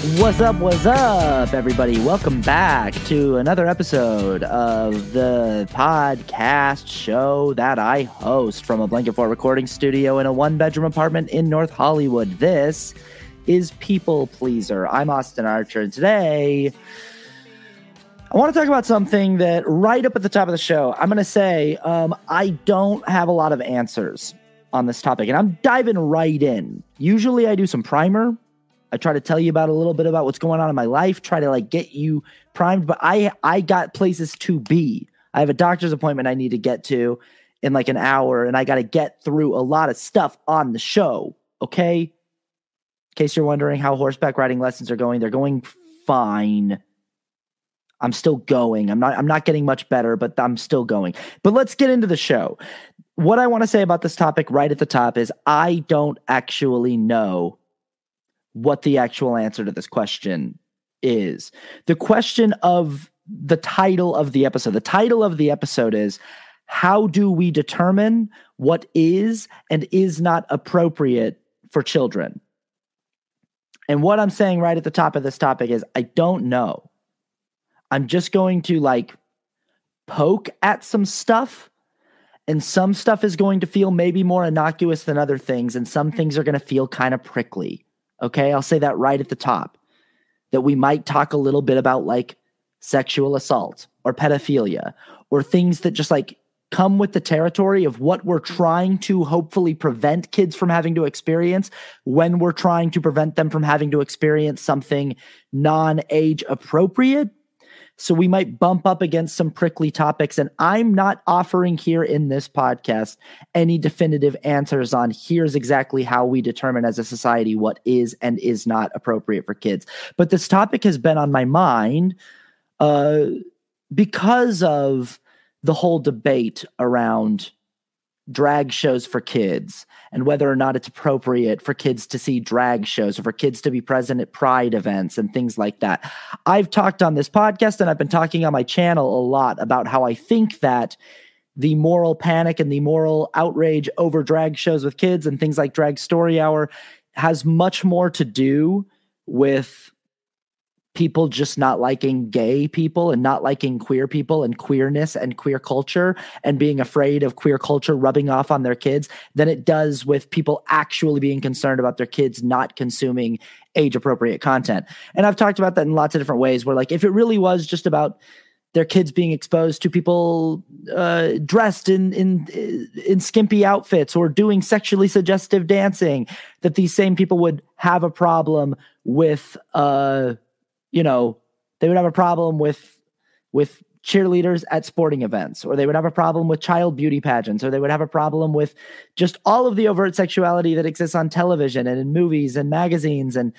What's up, everybody? Welcome back to another episode of the podcast show that I host from a Blanket Fort recording studio in a one-bedroom apartment in North Hollywood. This is People Pleaser. I'm Austin Archer, and today I want to talk about something that right up at the top of the show, I'm going to say I don't have a lot of answers on this topic, and I'm diving right in. Usually I do some primer. I try to tell you about a little bit about what's going on in my life, try to get you primed, but I got places to be. I have a doctor's appointment I need to get to in an hour, and I got to get through a lot of stuff on the show, okay? In case you're wondering how horseback riding lessons are going, they're going fine. I'm still going. I'm not getting much better, but I'm still going. But let's get into the show. What I want to say about this topic right at the top is I don't actually know what the actual answer to this question is. The question of the title of the episode. The title of the episode is, how do we determine what is and is not appropriate for children? And what I'm saying right at the top of this topic is, I don't know. I'm just going to poke at some stuff, and some stuff is going to feel maybe more innocuous than other things, and some things are going to feel kind of prickly. Okay, I'll say that right at the top, that we might talk a little bit about sexual assault or pedophilia or things that just come with the territory of what we're trying to hopefully prevent kids from having to experience when we're trying to prevent them from having to experience something non-age appropriate. So we might bump up against some prickly topics, and I'm not offering here in this podcast any definitive answers on here's exactly how we determine as a society what is and is not appropriate for kids. But this topic has been on my mind because of the whole debate around drag shows for kids and whether or not it's appropriate for kids to see drag shows or for kids to be present at pride events and things like that. I've talked on this podcast and I've been talking on my channel a lot about how I think that the moral panic and the moral outrage over drag shows with kids and things like Drag Story Hour has much more to do with people just not liking gay people and not liking queer people and queerness and queer culture and being afraid of queer culture rubbing off on their kids than it does with people actually being concerned about their kids not consuming age-appropriate content. And I've talked about that in lots of different ways where if it really was just about their kids being exposed to people dressed in skimpy outfits or doing sexually suggestive dancing, that these same people would have a problem with they would have a problem with cheerleaders at sporting events, or they would have a problem with child beauty pageants, or they would have a problem with just all of the overt sexuality that exists on television and in movies and magazines. And,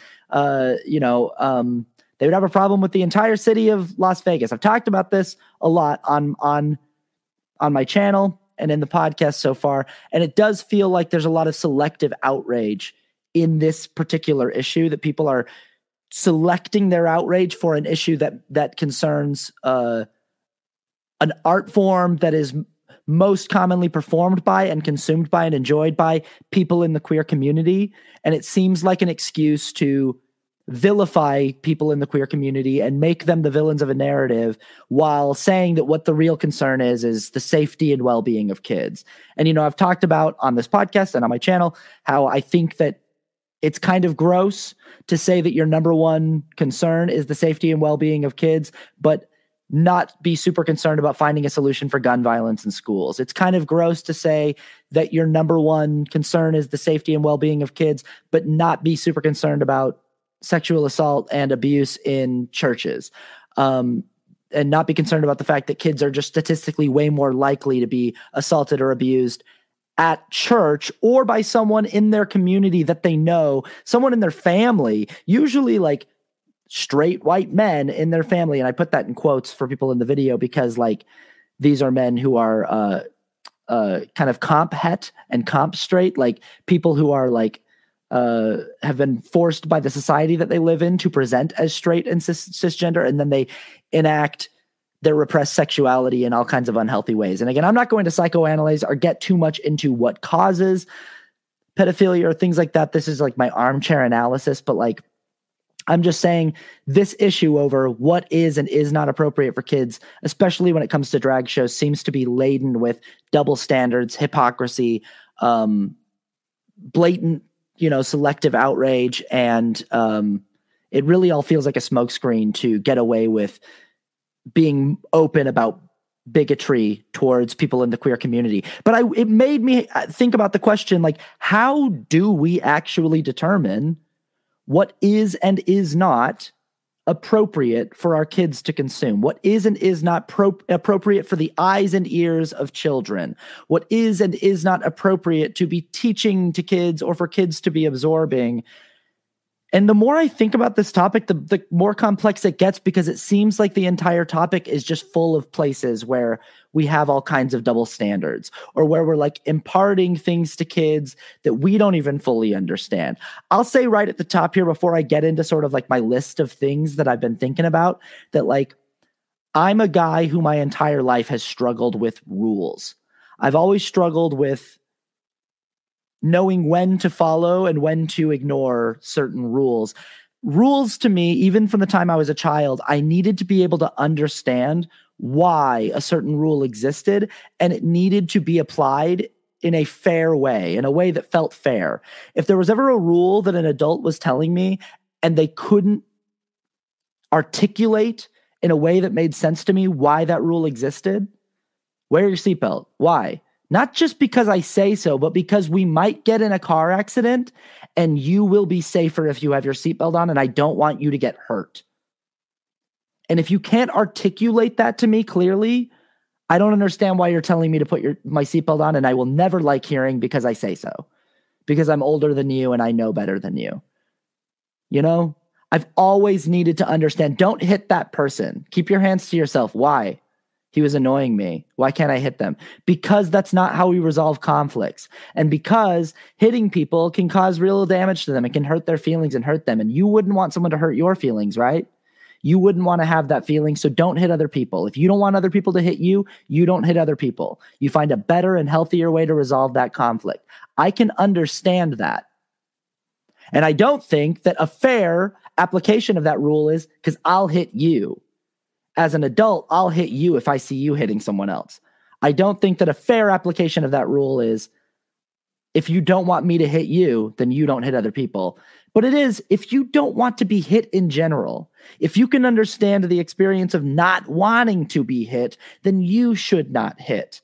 they would have a problem with the entire city of Las Vegas. I've talked about this a lot on my channel and in the podcast so far. And it does feel like there's a lot of selective outrage in this particular issue, that people are selecting their outrage for an issue that concerns an art form that is most commonly performed by and consumed by and enjoyed by people in the queer community. And it seems like an excuse to vilify people in the queer community and make them the villains of a narrative, while saying that what the real concern is the safety and well-being of kids. And, I've talked about on this podcast and on my channel how I think that it's kind of gross to say that your number one concern is the safety and well-being of kids, but not be super concerned about finding a solution for gun violence in schools. It's kind of gross to say that your number one concern is the safety and well-being of kids, but not be super concerned about sexual assault and abuse in churches. And not be concerned about the fact that kids are just statistically way more likely to be assaulted or abused at church or by someone in their community that they know, someone in their family, usually straight white men in their family. And I put that in quotes for people in the video because these are men who are kind of comp het and comp straight, people who are have been forced by the society that they live in to present as straight and cisgender, and then they enact their repressed sexuality in all kinds of unhealthy ways. And again, I'm not going to psychoanalyze or get too much into what causes pedophilia or things like that. This is my armchair analysis, but I'm just saying this issue over what is and is not appropriate for kids, especially when it comes to drag shows, seems to be laden with double standards, hypocrisy, blatant, selective outrage. And it really all feels like a smokescreen to get away with being open about bigotry towards people in the queer community. But it made me think about the question, like, how do we actually determine what is and is not appropriate for our kids to consume? What is and is not appropriate for the eyes and ears of children? What is and is not appropriate to be teaching to kids or for kids to be absorbing? And the more I think about this topic, the more complex it gets, because it seems like the entire topic is just full of places where we have all kinds of double standards, or where we're like imparting things to kids that we don't even fully understand. I'll say right at the top here, before I get into sort of like my list of things that I've been thinking about, that like I'm a guy who my entire life has struggled with rules. I've always struggled with knowing when to follow and when to ignore certain rules. Rules to me, even from the time I was a child, I needed to be able to understand why a certain rule existed, and it needed to be applied in a fair way, in a way that felt fair. If there was ever a rule that an adult was telling me and they couldn't articulate in a way that made sense to me why that rule existed, wear your seatbelt. Why? Not just because I say so, but because we might get in a car accident and you will be safer if you have your seatbelt on, and I don't want you to get hurt. And if you can't articulate that to me clearly, I don't understand why you're telling me to put my seatbelt on, and I will never like hearing because I say so. Because I'm older than you and I know better than you. I've always needed to understand. Don't hit that person. Keep your hands to yourself. Why? He was annoying me. Why can't I hit them? Because that's not how we resolve conflicts. And because hitting people can cause real damage to them. It can hurt their feelings and hurt them. And you wouldn't want someone to hurt your feelings, right? You wouldn't want to have that feeling. So don't hit other people. If you don't want other people to hit you, you don't hit other people. You find a better and healthier way to resolve that conflict. I can understand that. And I don't think that a fair application of that rule is because I'll hit you. As an adult, I'll hit you if I see you hitting someone else. I don't think that a fair application of that rule is if you don't want me to hit you, then you don't hit other people. But it is if you don't want to be hit in general. If you can understand the experience of not wanting to be hit, then you should not hit.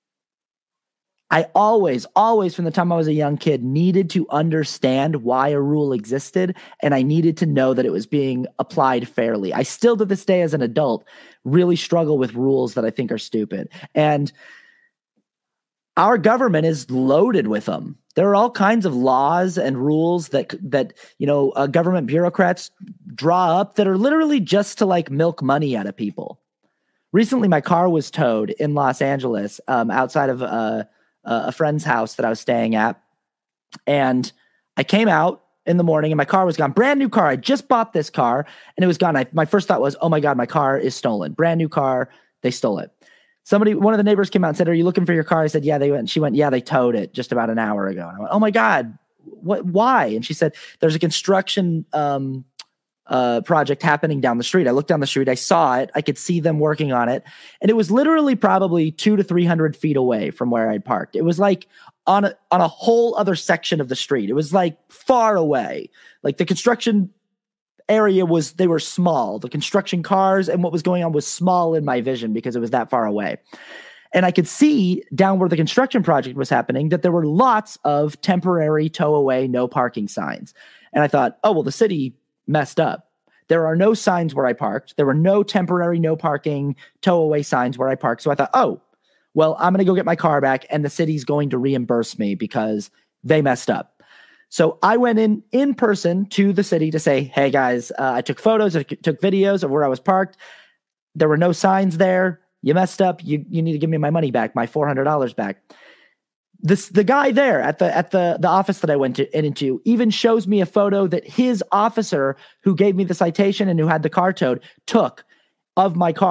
I always from the time I was a young kid, needed to understand why a rule existed, and I needed to know that it was being applied fairly. I still, to this day as an adult, really struggle with rules that I think are stupid. And our government is loaded with them. There are all kinds of laws and rules that government bureaucrats draw up that are literally just to like milk money out of people. Recently, my car was towed in Los Angeles outside of a friend's house that I was staying at. And I came out in the morning and my car was gone. Brand new car. I just bought this car and it was gone. My first thought was, oh my God, my car is stolen. Brand new car. They stole it. One of the neighbors came out and said, are you looking for your car? I said, yeah, they went. And she went, yeah, they towed it just about an hour ago. And I went, oh my God, why? And she said, there's a construction project happening down the street. I looked down the street. I saw it. I could see them working on it. And it was literally probably 200 to 300 feet away from where I'd parked. It was like on a whole other section of the street. It was like far away. Like the construction area they were small. The construction cars and what was going on was small in my vision because it was that far away. And I could see down where the construction project was happening that there were lots of temporary tow away, no parking signs. And I thought, oh, well, the city messed up. There are no signs where I parked. There were no temporary no parking tow away signs where I parked. So I thought, oh, well, I'm going to go get my car back and the city's going to reimburse me because they messed up. So I went in person to the city to say, hey guys, I took photos, I took videos of where I was parked. There were no signs there. You messed up. You need to give me my money back, my $400 back. The guy there at the office that I went into even shows me a photo that his officer who gave me the citation and who had the car towed took of my car.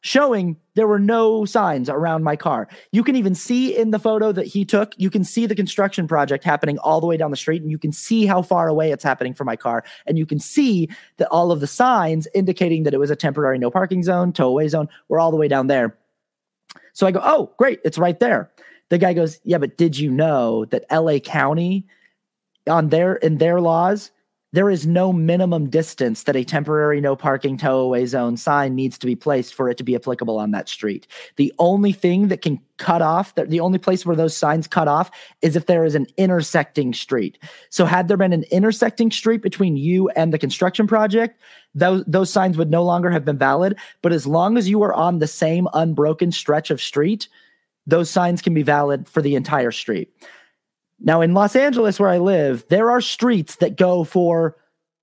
showing there were no signs around my car. You can even see in the photo that he took, you can see the construction project happening all the way down the street, and you can see how far away it's happening from my car. And you can see that all of the signs indicating that it was a temporary no parking zone, tow away zone, were all the way down there. So I go, oh, great, it's right there. The guy goes, yeah, but did you know that LA County, in their laws, there is no minimum distance that a temporary no parking tow away zone sign needs to be placed for it to be applicable on that street. The only thing that can cut off, the only place where those signs cut off is if there is an intersecting street. So had there been an intersecting street between you and the construction project, those signs would no longer have been valid. But as long as you are on the same unbroken stretch of street, those signs can be valid for the entire street. Now, in Los Angeles, where I live, there are streets that go for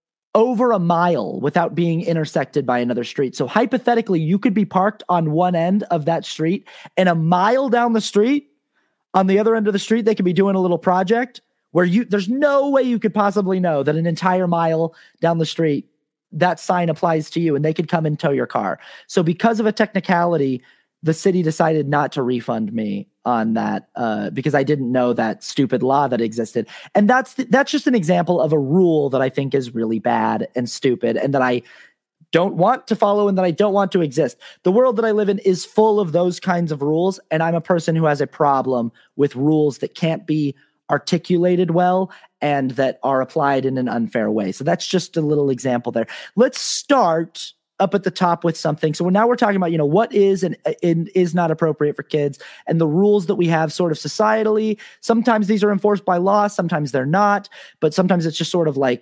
over a mile without being intersected by another street. So hypothetically, you could be parked on one end of that street, and a mile down the street, on the other end of the street, they could be doing a little project where there's no way you could possibly know that an entire mile down the street, that sign applies to you, and they could come and tow your car. So because of a technicality, the city decided not to refund me on that because I didn't know that stupid law that existed. And that's just an example of a rule that I think is really bad and stupid and that I don't want to follow and that I don't want to exist. The world that I live in is full of those kinds of rules, and I'm a person who has a problem with rules that can't be articulated well and that are applied in an unfair way. So that's just a little example there. Let's start up at the top with something. So now we're talking about, what is and is not appropriate for kids and the rules that we have sort of societally. Sometimes these are enforced by law, sometimes they're not, but sometimes it's just sort of like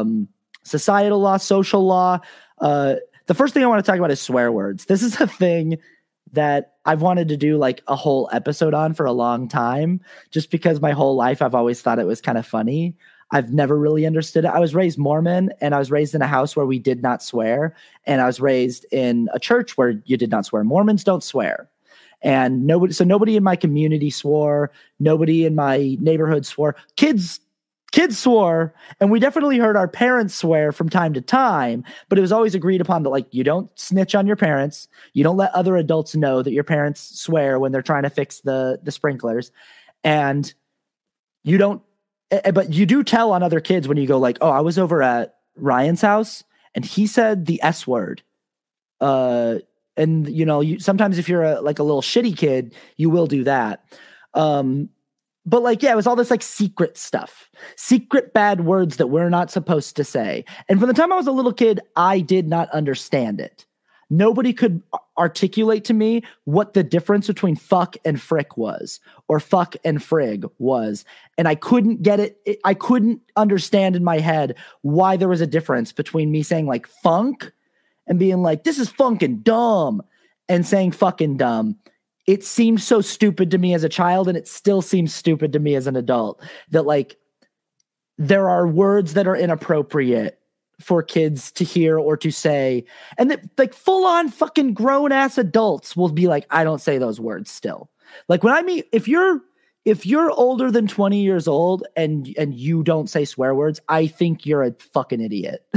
societal law, social law. The first thing I want to talk about is swear words. This is a thing that I've wanted to do like a whole episode on for a long time, just because my whole life I've always thought it was kind of funny. I've never really understood it. I was raised Mormon, and I was raised in a house where we did not swear. And I was raised in a church where you did not swear. Mormons don't swear. And nobody in my community swore. Nobody in my neighborhood swore. Kids swore. And we definitely heard our parents swear from time to time, but it was always agreed upon that, like, you don't snitch on your parents. You don't let other adults know that your parents swear when they're trying to fix the sprinklers. And you don't, but you do tell on other kids when you go like, oh, I was over at Ryan's house and he said the S word. And sometimes if you're a little shitty kid, you will do that. But it was all this like secret stuff, secret bad words that we're not supposed to say. And from the time I was a little kid, I did not understand it. Nobody could articulate to me what the difference between fuck and frick was, or fuck and frig was. And I couldn't get it. I couldn't understand in my head why there was a difference between me saying like funk and being like, this is funkin' dumb, and saying fucking dumb. It seemed so stupid to me as a child, and it still seems stupid to me as an adult, that like there are words that are inappropriate for kids to hear or to say, and that like full on fucking grown ass adults will be like, I don't say those words still. Like when I meet, if you're older than 20 years old and you don't say swear words, I think you're a fucking idiot.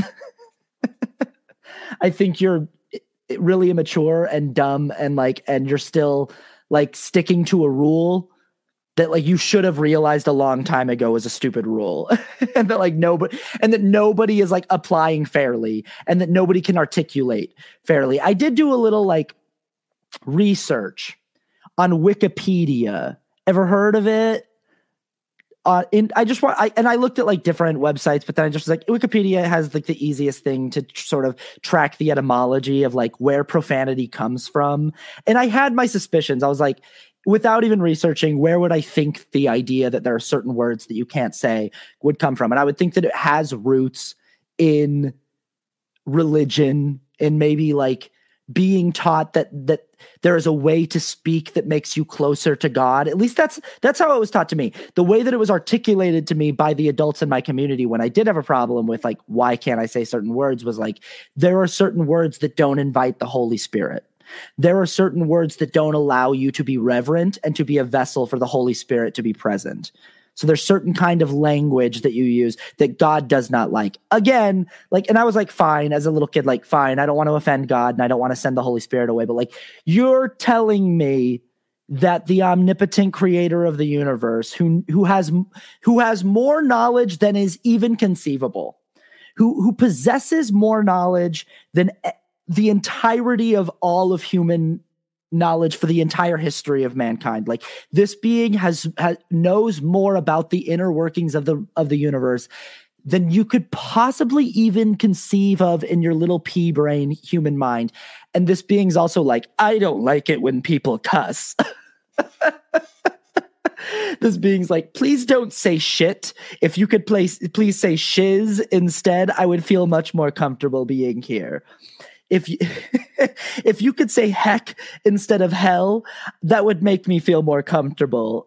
I think you're really immature and dumb and you're still like sticking to a rule that like you should have realized a long time ago was a stupid rule. And that nobody is like applying fairly, and that nobody can articulate fairly. I did do a little like research on Wikipedia. Ever heard of it? I looked at like different websites, but then I just was like, Wikipedia has like the easiest thing to sort of track the etymology of like where profanity comes from. And I had my suspicions. I was like, without even researching, where would I think the idea that there are certain words that you can't say would come from? And I would think that it has roots in religion and maybe like being taught that there is a way to speak that makes you closer to God. At least that's how it was taught to me. The way that it was articulated to me by the adults in my community when I did have a problem with like, why can't I say certain words, was like, there are certain words that don't invite the Holy Spirit. There are certain words that don't allow you to be reverent and to be a vessel for the Holy Spirit to be present. So there's certain kind of language that you use that God does not like. Again, like, and I was like, fine, as a little kid, like, fine, I don't want to offend God and I don't want to send the Holy Spirit away. But like, you're telling me that the omnipotent creator of the universe, who has more knowledge than is even conceivable, who possesses more knowledge than the entirety of all of human knowledge for the entire history of mankind. Like, this being knows more about the inner workings of the universe than you could possibly even conceive of in your little pea brain human mind. And this being's also like, I don't like it when people cuss. This being's like, please don't say shit. If you could please say shiz instead, I would feel much more comfortable being here. If you could say heck instead of hell, that would make me feel more comfortable.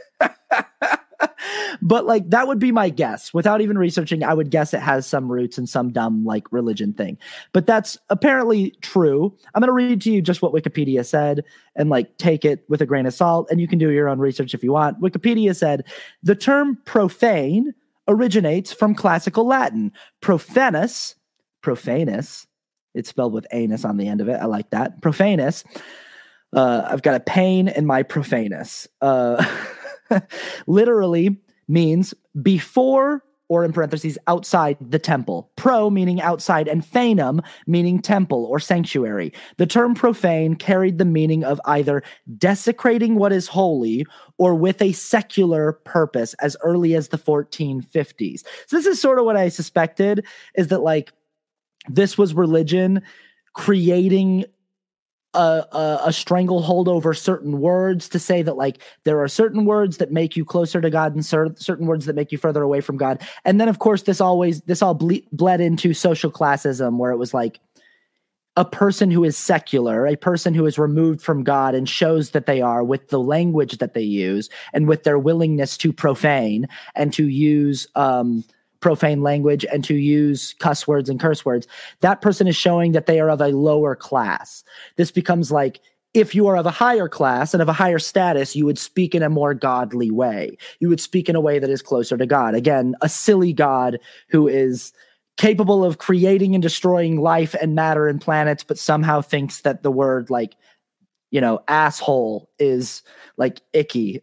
But like, that would be my guess. Without even researching, I would guess it has some roots in some dumb like religion thing. But that's apparently true. I'm going to read to you just what Wikipedia said and like take it with a grain of salt, and you can do your own research if you want. Wikipedia said the term profane originates from classical Latin. Profanus, it's spelled with anus on the end of it. I like that. Profanus. I've got a pain in my profanus. Literally means before, or in parentheses, outside the temple. Pro meaning outside, and fanum meaning temple or sanctuary. The term profane carried the meaning of either desecrating what is holy or with a secular purpose as early as the 1450s. So this is sort of what I suspected, is that like, this was religion creating a stranglehold over certain words to say that like there are certain words that make you closer to God and certain words that make you further away from God. And then of course this all bled into social classism, where it was like a person who is secular, a person who is removed from God and shows that they are with the language that they use and with their willingness to profane and to use profane language and to use cuss words and curse words, that person is showing that they are of a lower class. This becomes like, if you are of a higher class and of a higher status, you would speak in a more godly way. You would speak in a way that is closer to God. Again, a silly God who is capable of creating and destroying life and matter and planets, but somehow thinks that the word like, asshole is like icky.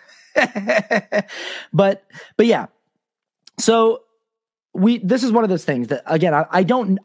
But yeah. So this is one of those things that, again, I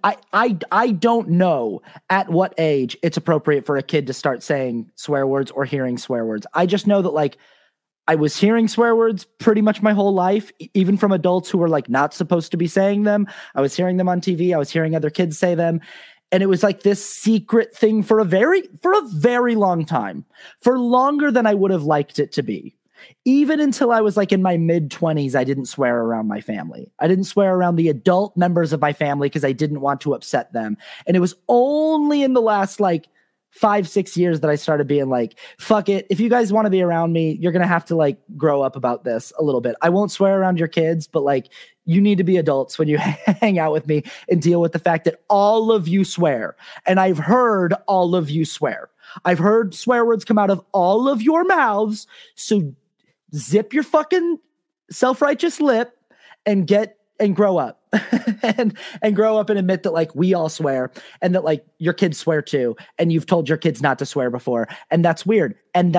don't know at what age it's appropriate for a kid to start saying swear words or hearing swear words. I just know that like I was hearing swear words pretty much my whole life, even from adults who were like not supposed to be saying them. I was hearing them on TV. I was hearing other kids say them. And it was like this secret thing for a very long time, for longer than I would have liked it to be. Even until I was like in my mid-20s, I didn't swear around my family. I didn't swear around the adult members of my family because I didn't want to upset them. And it was only in the last like 5-6 years that I started being like, fuck it. If you guys want to be around me, you're going to have to like grow up about this a little bit. I won't swear around your kids, but like you need to be adults when you hang out with me and deal with the fact that all of you swear. And I've heard all of you swear. I've heard swear words come out of all of your mouths. So zip your fucking self-righteous lip and grow up and grow up and admit that like we all swear and that like your kids swear too. And you've told your kids not to swear before. And that's weird.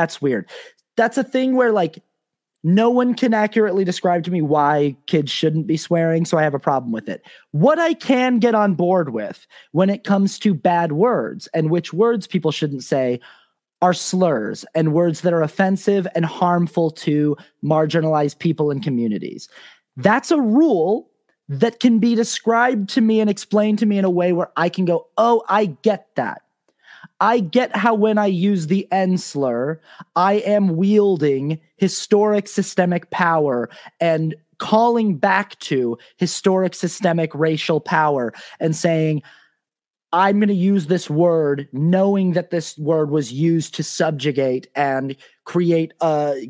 That's a thing where like no one can accurately describe to me why kids shouldn't be swearing. So I have a problem with it. What I can get on board with when it comes to bad words and which words people shouldn't say are slurs and words that are offensive and harmful to marginalized people and communities. That's a rule that can be described to me and explained to me in a way where I can go, oh, I get that. I get how when I use the N slur, I am wielding historic systemic power and calling back to historic systemic racial power and saying, I'm going to use this word knowing that this word was used to subjugate and create a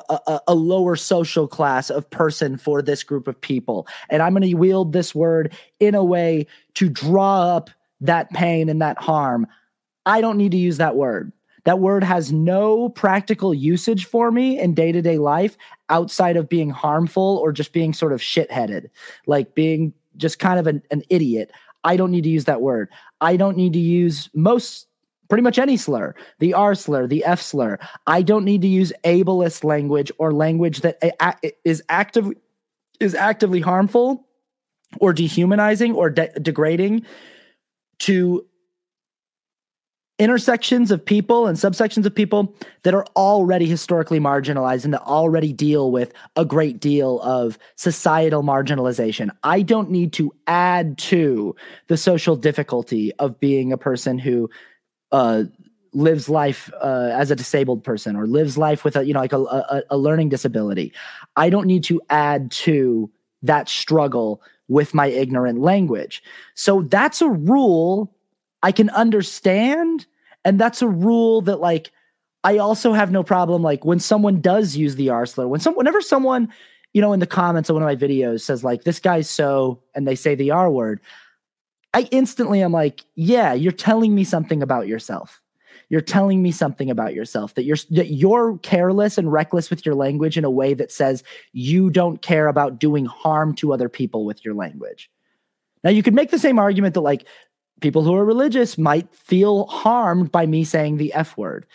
lower social class of person for this group of people. And I'm going to wield this word in a way to draw up that pain and that harm. I don't need to use that word That word has no practical usage for me in day-to-day life outside of being harmful or just being sort of shit-headed, like being just kind of an idiot. I don't need to use that word. I don't need to use pretty much any slur, the R slur, the F slur. I don't need to use ableist language or language that is actively harmful or dehumanizing or degrading to intersections of people and subsections of people that are already historically marginalized and that already deal with a great deal of societal marginalization. I don't need to add to the social difficulty of being a person who lives life as a disabled person or lives life with a learning disability. I don't need to add to that struggle with my ignorant language. So that's a rule I can understand. And that's a rule that, like, I also have no problem, like, when someone does use the R slur, whenever someone, in the comments of one of my videos says, like, this guy's so, and they say the R word, I instantly am like, yeah, you're telling me something about yourself. You're telling me something about yourself, that you're careless and reckless with your language in a way that says you don't care about doing harm to other people with your language. Now, you could make the same argument that, like, people who are religious might feel harmed by me saying the F word.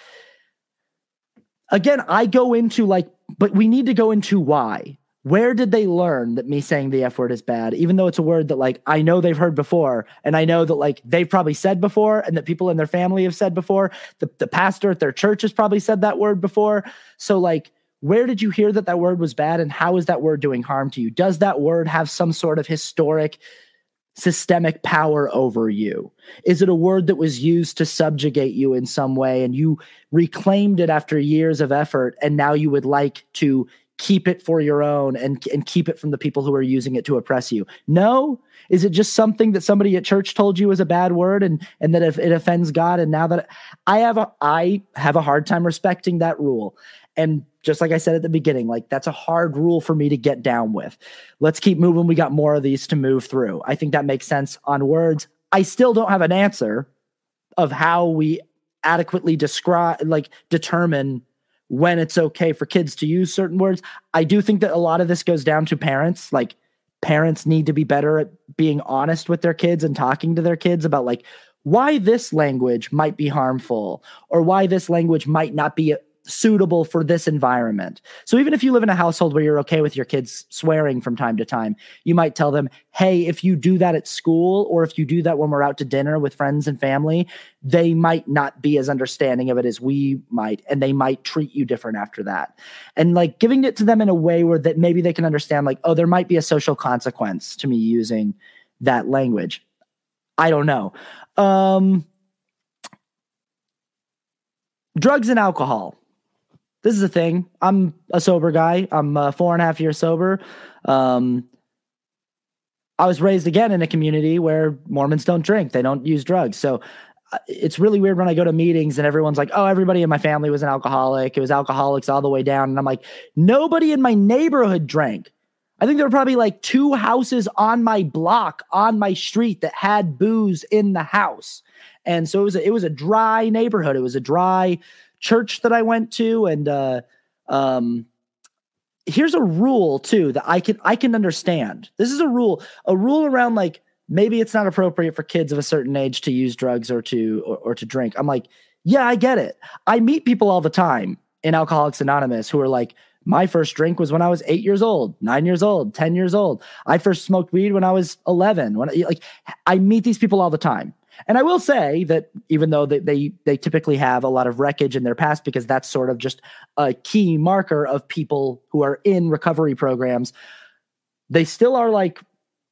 Again, I go into, like, but we need to go into why. Where did they learn that me saying the F word is bad, even though it's a word that, like, I know they've heard before, and I know that, like, they've probably said before, and that people in their family have said before. The pastor at their church has probably said that word before. So, like, where did you hear that word was bad, and how is that word doing harm to you? Does that word have some sort of historic systemic power over you? Is it a word that was used to subjugate you in some way, and you reclaimed it after years of effort, and now you would like to keep it for your own and keep it from the people who are using it to oppress you? No? Is it just something that somebody at church told you is a bad word and that if it offends God? And now that I have a hard time respecting that rule. And just like I said at the beginning, like, that's a hard rule for me to get down with. Let's keep moving. We got more of these to move through. I think that makes sense on words. I still don't have an answer of how we adequately determine when it's okay for kids to use certain words. I do think that a lot of this goes down to parents. Like, parents need to be better at being honest with their kids and talking to their kids about, like, why this language might be harmful or why this language might not be suitable for this environment. So even if you live in a household where you're okay with your kids swearing from time to time, you might tell them, hey, if you do that at school, or if you do that when we're out to dinner with friends and family, they might not be as understanding of it as we might, and they might treat you different after that. And, like, giving it to them in a way where that maybe they can understand, like, oh, there might be a social consequence to me using that language. I don't know. Drugs and alcohol. This is a thing. I'm a sober guy. I'm 4.5 years sober. I was raised again in a community where Mormons don't drink. They don't use drugs. So it's really weird when I go to meetings and everyone's like, oh, everybody in my family was an alcoholic. It was alcoholics all the way down. And I'm like, nobody in my neighborhood drank. I think there were probably like 2 houses on my block, on my street, that had booze in the house. And so it was a dry neighborhood. It was a dry church that I went to. And here's a rule too that I can understand. This is a rule around, like, maybe it's not appropriate for kids of a certain age to use drugs or to drink. I'm like, yeah, I get it. I meet people all the time in Alcoholics Anonymous who are like, my first drink was when I was 8 years old, 9 years old, 10 years old. I first smoked weed when I was 11. I meet these people all the time. And I will say that even though they typically have a lot of wreckage in their past, because that's sort of just a key marker of people who are in recovery programs, they still are, like,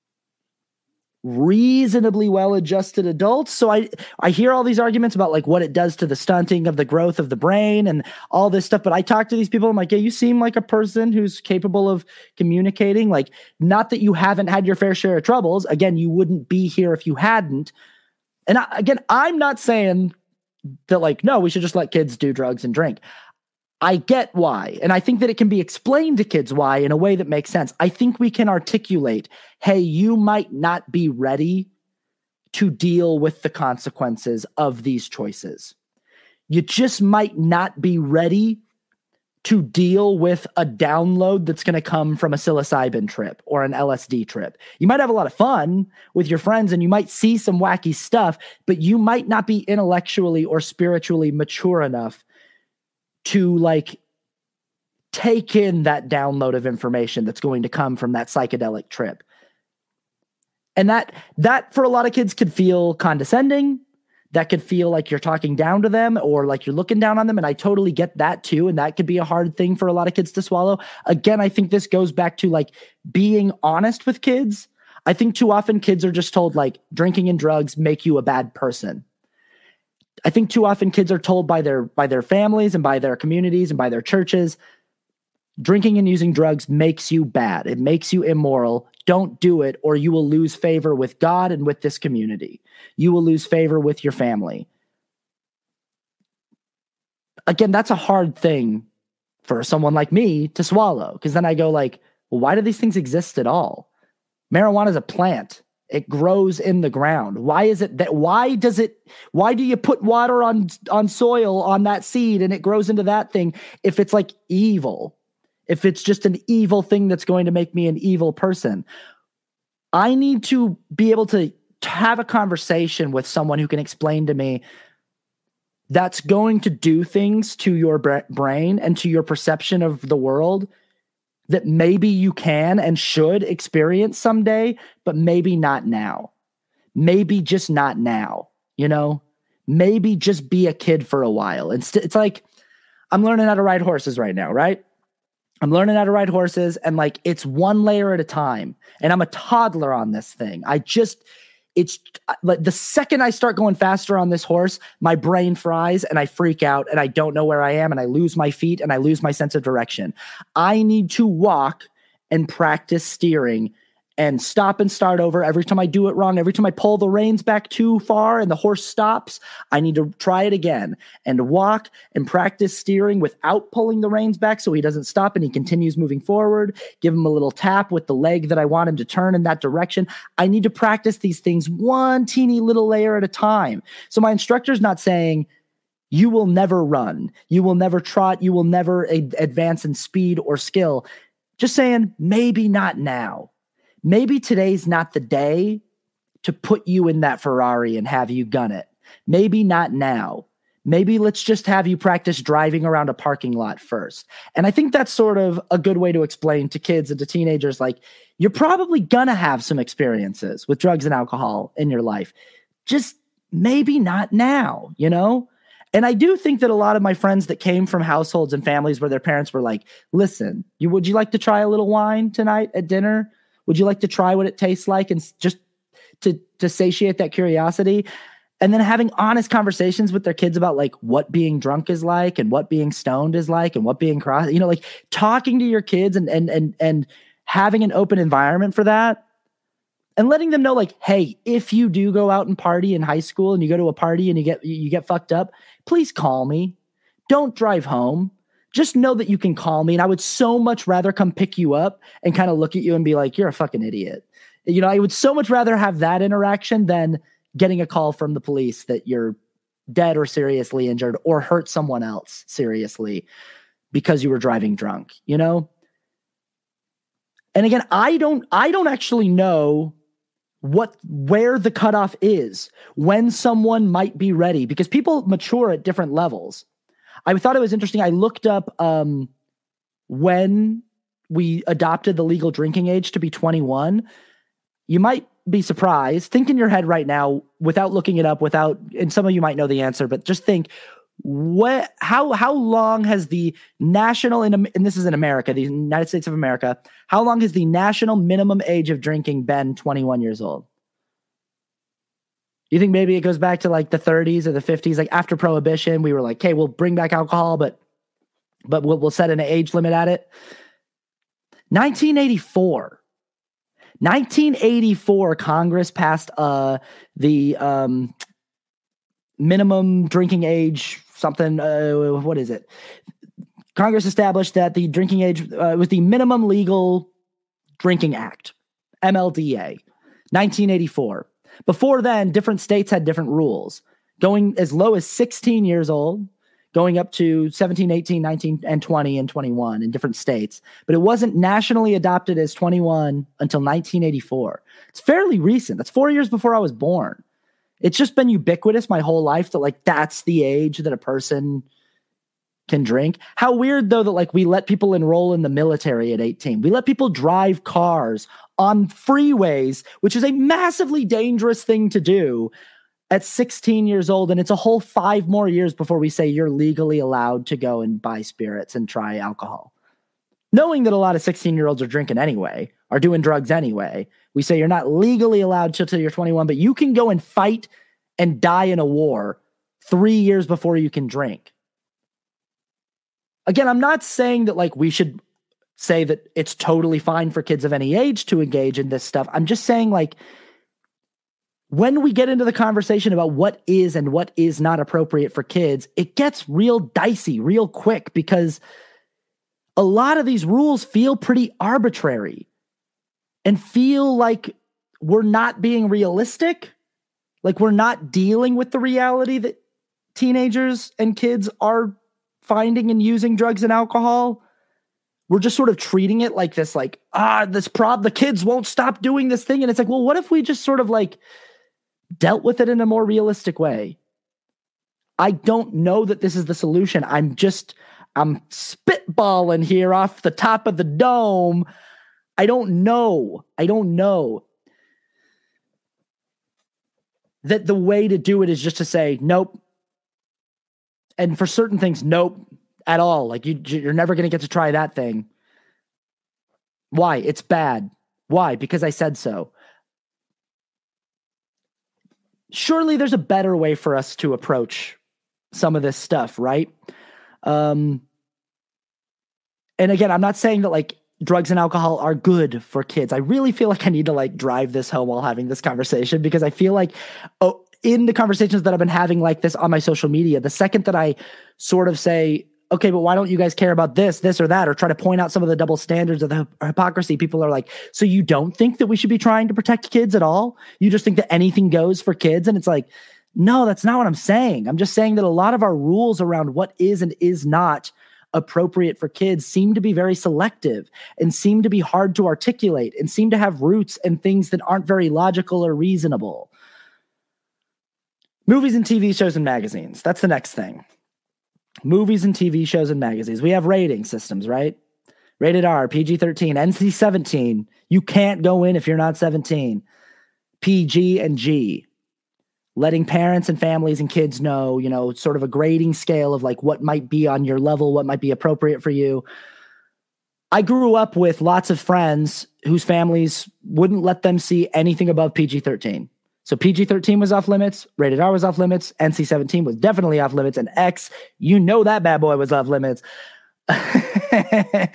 reasonably well-adjusted adults. So I hear all these arguments about, like, what it does to the stunting of the growth of the brain and all this stuff. But I talk to these people, I'm like, yeah, you seem like a person who's capable of communicating. Like, not that you haven't had your fair share of troubles. Again, you wouldn't be here if you hadn't. And I'm not saying that, like, no, we should just let kids do drugs and drink. I get why. And I think that it can be explained to kids why in a way that makes sense. I think we can articulate, hey, you might not be ready to deal with the consequences of these choices. you just might not be ready to deal with a download that's going to come from a psilocybin trip or an LSD trip. You might have a lot of fun with your friends and you might see some wacky stuff, but you might not be intellectually or spiritually mature enough to like take in that download of information that's going to come from that psychedelic trip. And that for a lot of kids could feel condescending. That could feel like you're talking down to them or like you're looking down on them. And I totally get that too. And that could be a hard thing for a lot of kids to swallow. Again, I think this goes back to like being honest with kids. I think too often kids are just told like drinking and drugs make you a bad person. I think too often kids are told by their families and by their communities and by their churches, drinking and using drugs makes you bad. It makes you immoral. Don't do it or you will lose favor with God and with this community. You will lose favor with your family. Again, that's a hard thing for someone like me to swallow because then I go like, well, why do these things exist at all? Marijuana is a plant. It grows in the ground. Why do you put water on soil on that seed and it grows into that thing if it's like evil? If it's just an evil thing that's going to make me an evil person? I need to be able to have a conversation with someone who can explain to me that's going to do things to your brain and to your perception of the world that maybe you can and should experience someday, but maybe not now. Maybe just not now, you know? Maybe just be a kid for a while. It's like I'm learning how to ride horses right now, right? I'm learning how to ride horses and like it's one layer at a time. And I'm a toddler on this thing. It's like the second I start going faster on this horse, my brain fries and I freak out and I don't know where I am and I lose my feet and I lose my sense of direction. I need to walk and practice steering and stop and start over every time I do it wrong. Every time I pull the reins back too far and the horse stops, I need to try it again and walk and practice steering without pulling the reins back so he doesn't stop and he continues moving forward. Give him a little tap with the leg that I want him to turn in that direction. I need to practice these things one teeny little layer at a time. So my instructor's not saying, you will never run, you will never trot, you will never advance in speed or skill. Just saying, maybe not now. Maybe today's not the day to put you in that Ferrari and have you gun it. Maybe not now. Maybe let's just have you practice driving around a parking lot first. And I think that's sort of a good way to explain to kids and to teenagers, like, you're probably gonna have some experiences with drugs and alcohol in your life. Just maybe not now, you know? And I do think that a lot of my friends that came from households and families where their parents were like, listen, would you like to try a little wine tonight at dinner? Would you like to try what it tastes like and just to satiate that curiosity? And then having honest conversations with their kids about like what being drunk is like and what being stoned is like and what being cross, you know, like talking to your kids and having an open environment for that and letting them know like, hey, if you do go out and party in high school and you go to a party and you get fucked up, please call me. Don't drive home. Just know that you can call me and I would so much rather come pick you up and kind of look at you and be like, you're a fucking idiot. You know, I would so much rather have that interaction than getting a call from the police that you're dead or seriously injured or hurt someone else seriously because you were driving drunk, you know? And again, I don't actually know where the cutoff is when someone might be ready because people mature at different levels. I thought it was interesting. I looked up when we adopted the legal drinking age to be 21. You might be surprised. Think in your head right now without looking it up, and some of you might know the answer, but just think, how long has the national, and this is in America, the United States of America, how long has the national minimum age of drinking been 21 years old? You think maybe it goes back to like the 30s or the 50s, like after Prohibition, we were like, okay, we'll bring back alcohol, but we'll set an age limit at it. 1984, Congress passed the minimum drinking age, something, what is it? Congress established that the drinking age was the Minimum Legal Drinking Act, MLDA, 1984. Before then, different states had different rules, going as low as 16 years old going up to 17, 18, 19, and 20 and 21 in different states. But it wasn't nationally adopted as 21 until 1984. It's fairly recent. That's 4 years before I was born. It's just been ubiquitous my whole life that like that's the age that a person can drink. How weird though that like we let people enroll in the military at 18. We let people drive cars on freeways, which is a massively dangerous thing to do at 16 years old. And it's a whole 5 more years before we say you're legally allowed to go and buy spirits and try alcohol. Knowing that a lot of 16-year-olds are drinking anyway, are doing drugs anyway, we say you're not legally allowed till you're 21, but you can go and fight and die in a war 3 years before you can drink. Again, I'm not saying that like we should say that it's totally fine for kids of any age to engage in this stuff. I'm just saying like when we get into the conversation about what is and what is not appropriate for kids, it gets real dicey real quick because a lot of these rules feel pretty arbitrary and feel like we're not being realistic. Like we're not dealing with the reality that teenagers and kids are finding and using drugs and alcohol. We're just sort of treating it like this, like, the kids won't stop doing this thing. And it's like, well, what if we just sort of like dealt with it in a more realistic way? I don't know that this is the solution. I'm spitballing here off the top of the dome. I don't know that the way to do it is just to say, nope. And for certain things, nope, at all. Like you're never going to get to try that thing. Why? It's bad. Why? Because I said so. Surely there's a better way for us to approach some of this stuff, right? And again, I'm not saying that like drugs and alcohol are good for kids. I really feel like I need to like drive this home while having this conversation because I feel like in the conversations that I've been having like this on my social media, the second that I sort of say, okay, but why don't you guys care about this or that, or try to point out some of the double standards of the hypocrisy, people are like, so you don't think that we should be trying to protect kids at all? You just think that anything goes for kids? And it's like, no, that's not what I'm saying. I'm just saying that a lot of our rules around what is and is not appropriate for kids seem to be very selective and seem to be hard to articulate and seem to have roots and things that aren't very logical or reasonable. Movies and TV shows and magazines. That's the next thing. Movies and TV shows and magazines. We have rating systems, right? Rated R, PG-13, NC-17. You can't go in if you're not 17. PG and G. Letting parents and families and kids know, sort of a grading scale of like what might be on your level, what might be appropriate for you. I grew up with lots of friends whose families wouldn't let them see anything above PG-13. So PG-13 was off limits, rated R was off limits, NC-17 was definitely off limits, and X, that bad boy was off limits. I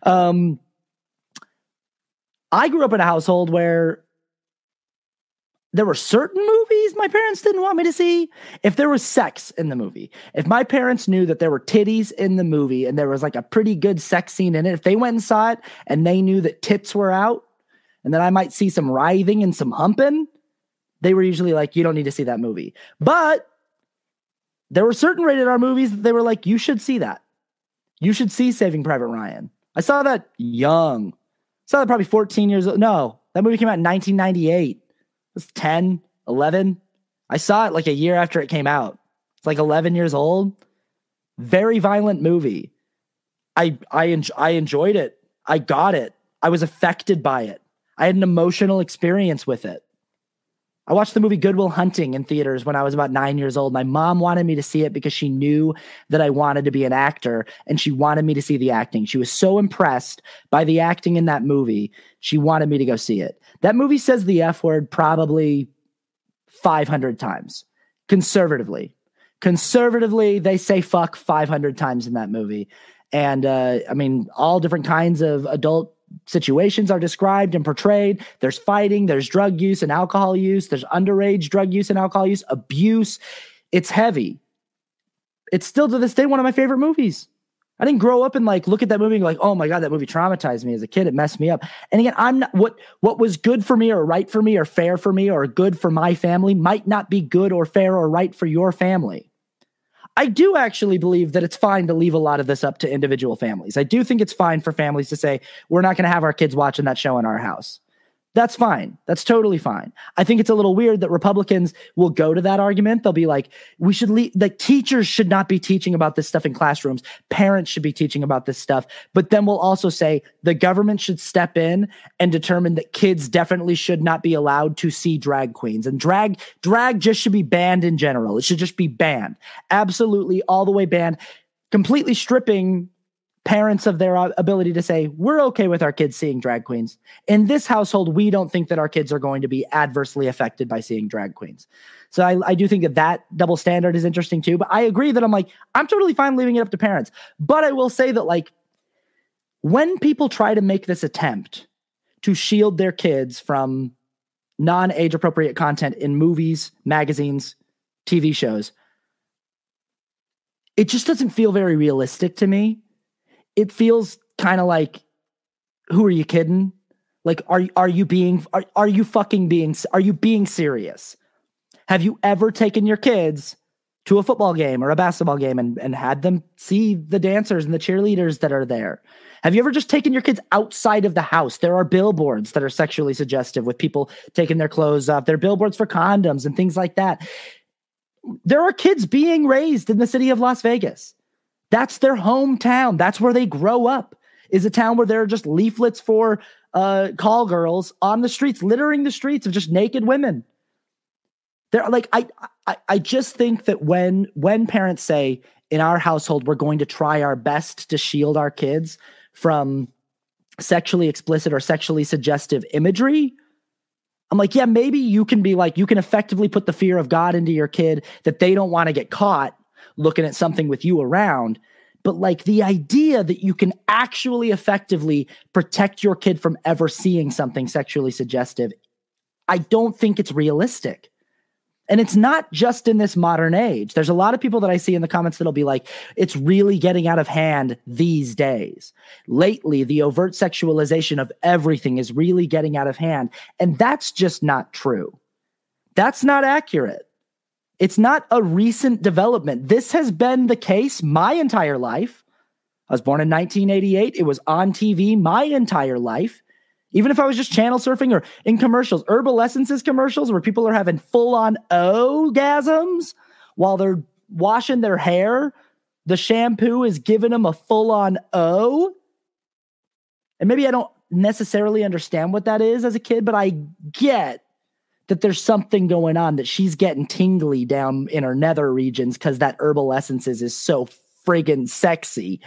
grew up in a household where there were certain movies my parents didn't want me to see. If there was sex in the movie, if my parents knew that there were titties in the movie and there was like a pretty good sex scene in it, if they went and saw it and they knew that tits were out and then I might see some writhing and some humping, they were usually like, you don't need to see that movie. But there were certain rated R movies that they were like, you should see that. You should see Saving Private Ryan. I saw that young. I saw that probably 14 years old. No, that movie came out in 1998. It was 10, 11. I saw it like a year after it came out. It's like 11 years old. Very violent movie. I enjoyed it. I got it. I was affected by it. I had an emotional experience with it. I watched the movie Good Will Hunting in theaters when I was about 9 years old. My mom wanted me to see it because she knew that I wanted to be an actor and she wanted me to see the acting. She was so impressed by the acting in that movie. She wanted me to go see it. That movie says the F word probably 500 times. Conservatively, they say fuck 500 times in that movie. And all different kinds of adult situations are described and portrayed. There's fighting, there's drug use and alcohol use, there's underage drug use and alcohol use, abuse. It's heavy. It's still to this day one of my favorite movies. I didn't grow up and look at that movie and go oh my God, that movie traumatized me as a kid. It messed me up. And again, I'm not what was good for me or right for me or fair for me or good for my family might not be good or fair or right for your family. I do actually believe that it's fine to leave a lot of this up to individual families. I do think it's fine for families to say, we're not going to have our kids watching that show in our house. That's fine. That's totally fine. I think it's a little weird that Republicans will go to that argument. They'll be like, we should like teachers should not be teaching about this stuff in classrooms. Parents should be teaching about this stuff. But then we'll also say the government should step in and determine that kids definitely should not be allowed to see drag queens. And drag just should be banned in general. It should just be banned. Absolutely all the way banned. Completely stripping parents of their ability to say, we're okay with our kids seeing drag queens. In this household, we don't think that our kids are going to be adversely affected by seeing drag queens. So I do think that double standard is interesting too. But I agree that I'm totally fine leaving it up to parents. But I will say that like when people try to make this attempt to shield their kids from non-age appropriate content in movies, magazines, TV shows, it just doesn't feel very realistic to me. It feels kind of like, who are you kidding? Like, are you being serious? Have you ever taken your kids to a football game or a basketball game and had them see the dancers and the cheerleaders that are there? Have you ever just taken your kids outside of the house? There are billboards that are sexually suggestive with people taking their clothes off. There are billboards for condoms and things like that. There are kids being raised in the city of Las Vegas. That's their hometown. That's where they grow up, is a town where there are just leaflets for call girls on the streets, littering the streets of just naked women. They're like, I just think that when parents say in our household, we're going to try our best to shield our kids from sexually explicit or sexually suggestive imagery, I'm like, yeah, maybe you can be like, you can effectively put the fear of God into your kid that they don't want to get caught looking at something with you around. But like the idea that you can actually effectively protect your kid from ever seeing something sexually suggestive, I don't think it's realistic. And it's not just in this modern age. There's a lot of people that I see in the comments that'll be like, it's really getting out of hand these days. Lately, the overt sexualization of everything is really getting out of hand. And that's just not true. That's not accurate. It's not a recent development. This has been the case my entire life. I was born in 1988. It was on TV my entire life. Even if I was just channel surfing or in commercials, Herbal Essences commercials where people are having full-on orgasms while they're washing their hair, the shampoo is giving them a full-on O. And maybe I don't necessarily understand what that is as a kid, but I get that there's something going on, that she's getting tingly down in her nether regions because that Herbal Essences is so friggin' sexy.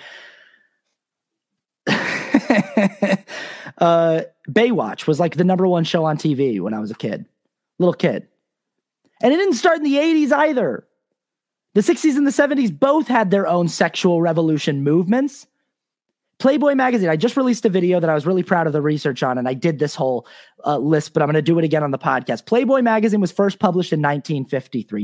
Baywatch was like the #1 show on TV when I was a kid, little kid. And it didn't start in the 80s either. The 60s and the 70s both had their own sexual revolution movements. Playboy magazine, I just released a video that I was really proud of the research on, and I did this whole list, but I'm going to do it again on the podcast. Playboy magazine was first published in 1953.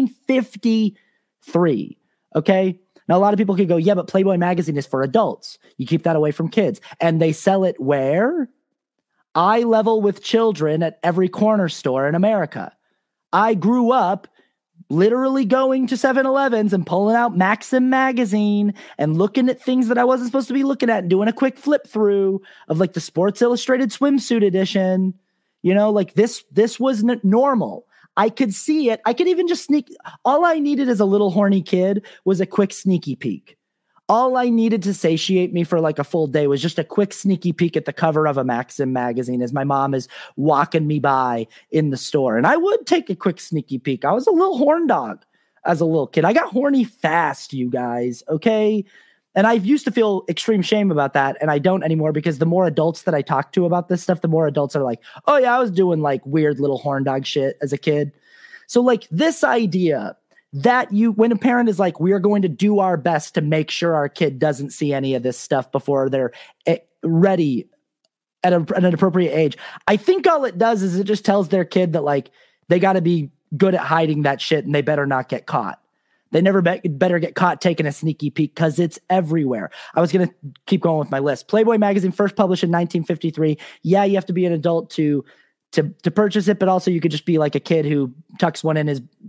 1953, okay? Now, a lot of people could go, yeah, but Playboy magazine is for adults. You keep that away from kids. And they sell it where? Eye level with children at every corner store in America. I grew up literally going to 7-Elevens and pulling out Maxim magazine and looking at things that I wasn't supposed to be looking at and doing a quick flip through of like the Sports Illustrated swimsuit edition. You know, like this was normal. I could see it. I could even just sneak. All I needed as a little horny kid was a quick sneaky peek. All I needed to satiate me for like a full day was just a quick sneaky peek at the cover of a Maxim magazine as my mom is walking me by in the store. And I would take a quick sneaky peek. I was a little horn dog as a little kid. I got horny fast, you guys, okay? And I used to feel extreme shame about that, and I don't anymore because the more adults that I talk to about this stuff, the more adults are like, oh yeah, I was doing like weird little horn dog shit as a kid. So like this idea that when a parent is like, we are going to do our best to make sure our kid doesn't see any of this stuff before they're ready at an appropriate age. I think all it does is it just tells their kid that like, they got to be good at hiding that shit and they better not get caught. They never better get caught taking a sneaky peek because it's everywhere. I was going to keep going with my list. Playboy magazine first published in 1953. Yeah, you have to be an adult to purchase it, but also you could just be like a kid who tucks one in his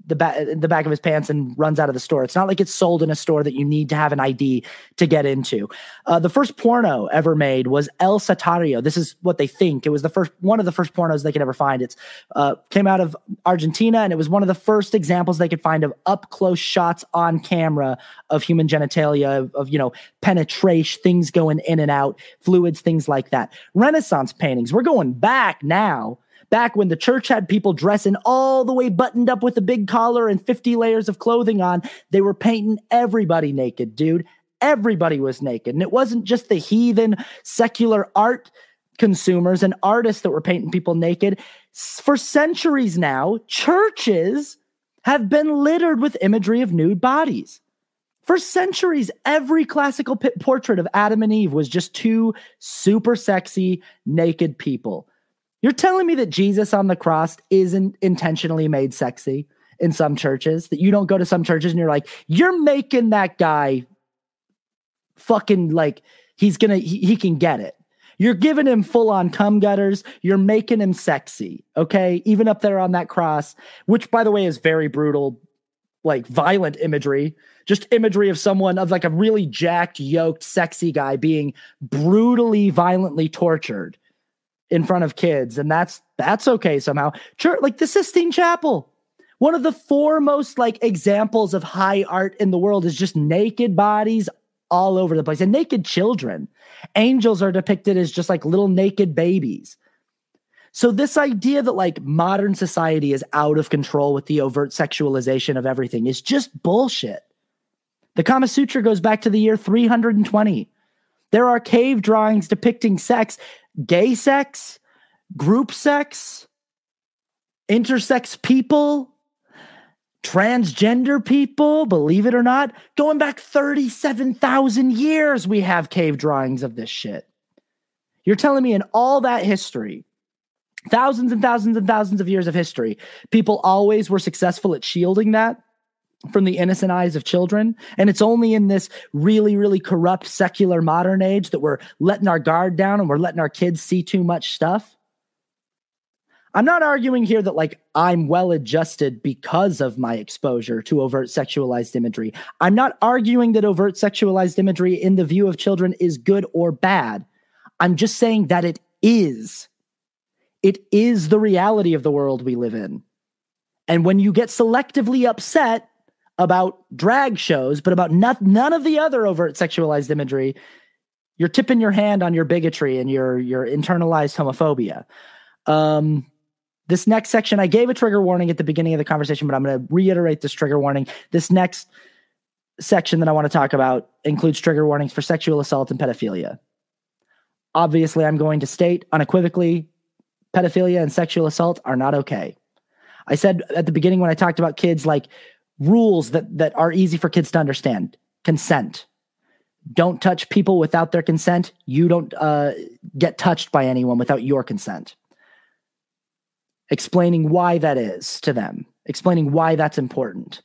the back of his pants and runs out of the store. It's not like it's sold in a store that you need to have an ID to get into. The first porno ever made was El Satario. This is what they think. It was one of the first pornos they could ever find. It's came out of Argentina, and it was one of the first examples they could find of up close shots on camera of human genitalia, of penetration, things going in and out, fluids, things like that. Renaissance paintings. We're going back now. Back when the church had people dressing all the way buttoned up with a big collar and 50 layers of clothing on, they were painting everybody naked, dude. Everybody was naked. And it wasn't just the heathen secular art consumers and artists that were painting people naked. For centuries now, churches have been littered with imagery of nude bodies. For centuries, every classical portrait of Adam and Eve was just two super sexy, naked people. You're telling me that Jesus on the cross isn't intentionally made sexy in some churches? That you don't go to some churches and you're like, you're making that guy fucking like he can get it. You're giving him full on cum gutters. You're making him sexy. Okay. Even up there on that cross, which by the way is very brutal, like violent imagery, just imagery of someone of like a really jacked, yoked, sexy guy being brutally, violently tortured in front of kids. And that's okay somehow. Church, like the Sistine Chapel, one of the foremost like examples of high art in the world is just naked bodies all over the place and naked children. Angels are depicted as just like little naked babies. So this idea that like modern society is out of control with the overt sexualization of everything is just bullshit. The Kama Sutra goes back to the year 320. There are cave drawings depicting sex, gay sex, group sex, intersex people, transgender people, believe it or not. Going back 37,000 years, we have cave drawings of this shit. You're telling me in all that history, thousands and thousands and thousands of years of history, people always were successful at shielding that from the innocent eyes of children. And it's only in this really, really corrupt secular modern age that we're letting our guard down and we're letting our kids see too much stuff. I'm not arguing here that like I'm well adjusted because of my exposure to overt sexualized imagery. I'm not arguing that overt sexualized imagery in the view of children is good or bad. I'm just saying that it is. It is the reality of the world we live in. And when you get selectively upset about drag shows, but about none of the other overt sexualized imagery, you're tipping your hand on your bigotry and your internalized homophobia. This next section, I gave a trigger warning at the beginning of the conversation, but I'm going to reiterate this trigger warning. This next section that I want to talk about includes trigger warnings for sexual assault and pedophilia. Obviously, I'm going to state unequivocally, pedophilia and sexual assault are not okay. I said at the beginning when I talked about kids, like rules that are easy for kids to understand. Consent. Don't touch people without their consent. You don't get touched by anyone without your consent. Explaining why that is to them. Explaining why that's important.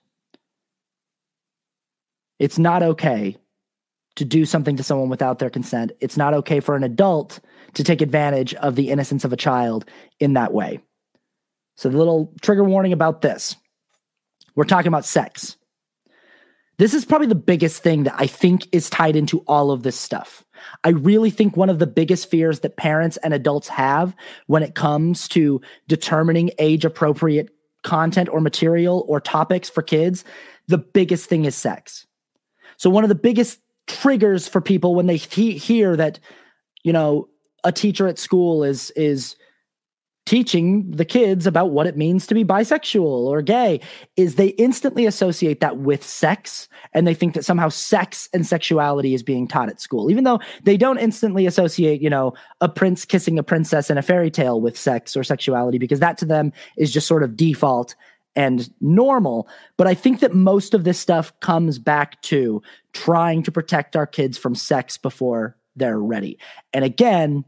It's not okay to do something to someone without their consent. It's not okay for an adult to take advantage of the innocence of a child in that way. So the little trigger warning about this. We're talking about sex. This is probably the biggest thing that I think is tied into all of this stuff. I really think one of the biggest fears that parents and adults have when it comes to determining age-appropriate content or material or topics for kids, the biggest thing is sex. So one of the biggest triggers for people when they hear that, a teacher at school is teaching the kids about what it means to be bisexual or gay is they instantly associate that with sex, and they think that somehow sex and sexuality is being taught at school, even though they don't instantly associate, a prince kissing a princess in a fairy tale with sex or sexuality, because that to them is just sort of default and normal. But I think that most of this stuff comes back to trying to protect our kids from sex before they're ready. And again,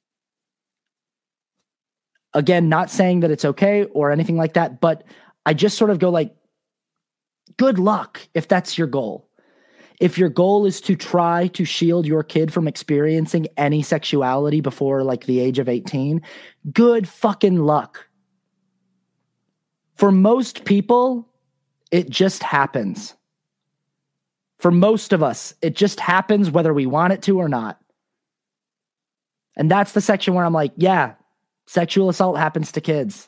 not saying that it's okay or anything like that, but I just sort of go like, good luck if that's your goal. If your goal is to try to shield your kid from experiencing any sexuality before like the age of 18, good fucking luck. For most people, It just happens. For most of us, it just happens whether we want it to or not. And that's the section where I'm like, yeah, sexual assault happens to kids.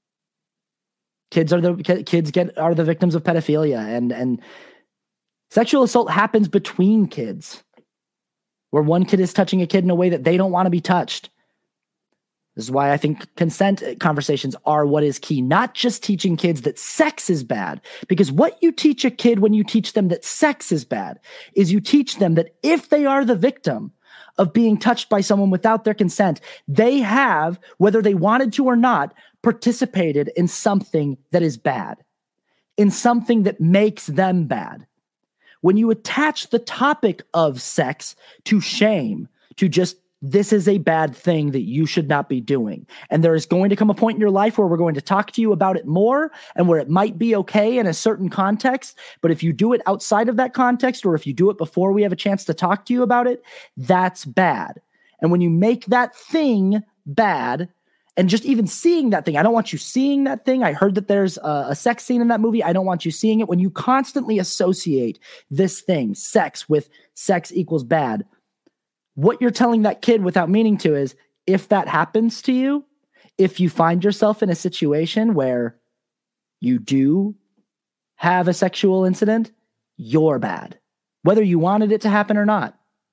Kids are the victims of pedophilia, and sexual assault happens between kids, where one kid is touching a kid in a way that they don't want to be touched. This is why I think consent conversations are what is key, not just teaching kids that sex is bad. Because what you teach a kid when you teach them that sex is bad is you teach them that if they are the victim of being touched by someone without their consent, they have, whether they wanted to or not, participated in something that is bad, in something that makes them bad. When you attach the topic of sex to shame, to just, this is a bad thing that you should not be doing. And there is going to come a point in your life where we're going to talk to you about it more and where it might be okay in a certain context. But if you do it outside of that context, or if you do it before we have a chance to talk to you about it, that's bad. And when you make that thing bad, and just even seeing that thing, I don't want you seeing that thing. I heard that there's a sex scene in that movie. I don't want you seeing it. When you constantly associate this thing, sex, with sex equals bad, what you're telling that kid without meaning to is, if that happens to you, if you find yourself in a situation where you do have a sexual incident, you're bad, whether you wanted it to happen or not.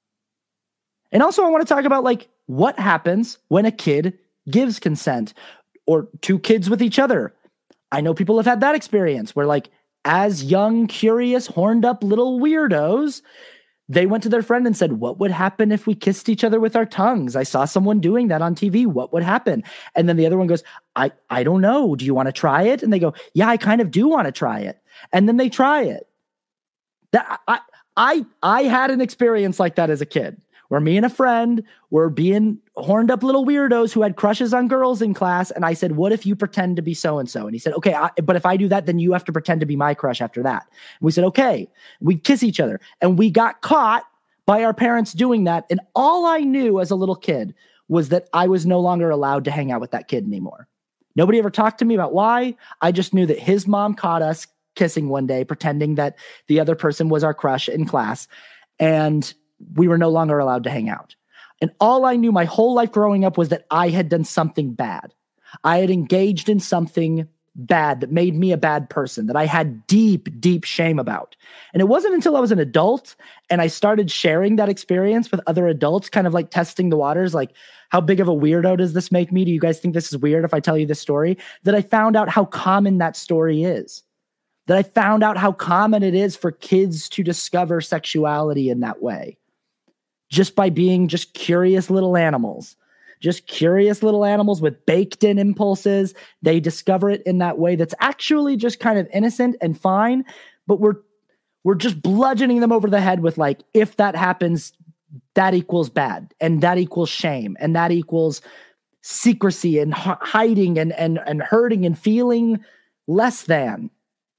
And also I want to talk about like what happens when a kid gives consent, or two kids with each other. I know people have had that experience where, like, as young, curious, horned up little weirdos, they went to their friend and said, what would happen if we kissed each other with our tongues? I saw someone doing that on TV. What would happen? And then the other one goes, I don't know. Do you want to try it? And they go, yeah, I kind of do want to try it. And then they try it. That I had an experience like that as a kid, where me and a friend were being horned up little weirdos who had crushes on girls in class. And I said, what if you pretend to be so-and-so? And he said, okay, but if I do that, then you have to pretend to be my crush after that. And we said, okay. We kiss each other. And we got caught by our parents doing that. And all I knew as a little kid was that I was no longer allowed to hang out with that kid anymore. Nobody ever talked to me about why. I just knew that his mom caught us kissing one day, pretending that the other person was our crush in class. And we were no longer allowed to hang out. And all I knew my whole life growing up was that I had done something bad. I had engaged in something bad that made me a bad person, that I had deep, deep shame about. And it wasn't until I was an adult and I started sharing that experience with other adults, kind of like testing the waters, like, how big of a weirdo does this make me? Do you guys think this is weird if I tell you this story? That I found out how common that story is. That I found out how common it is for kids to discover sexuality in that way. Just by being just curious little animals. Just curious little animals with baked in impulses. They discover it in that way that's actually just kind of innocent and fine. But we're just bludgeoning them over the head with, like, if that happens, that equals bad. And that equals shame. And that equals secrecy and hiding and hurting and feeling less than.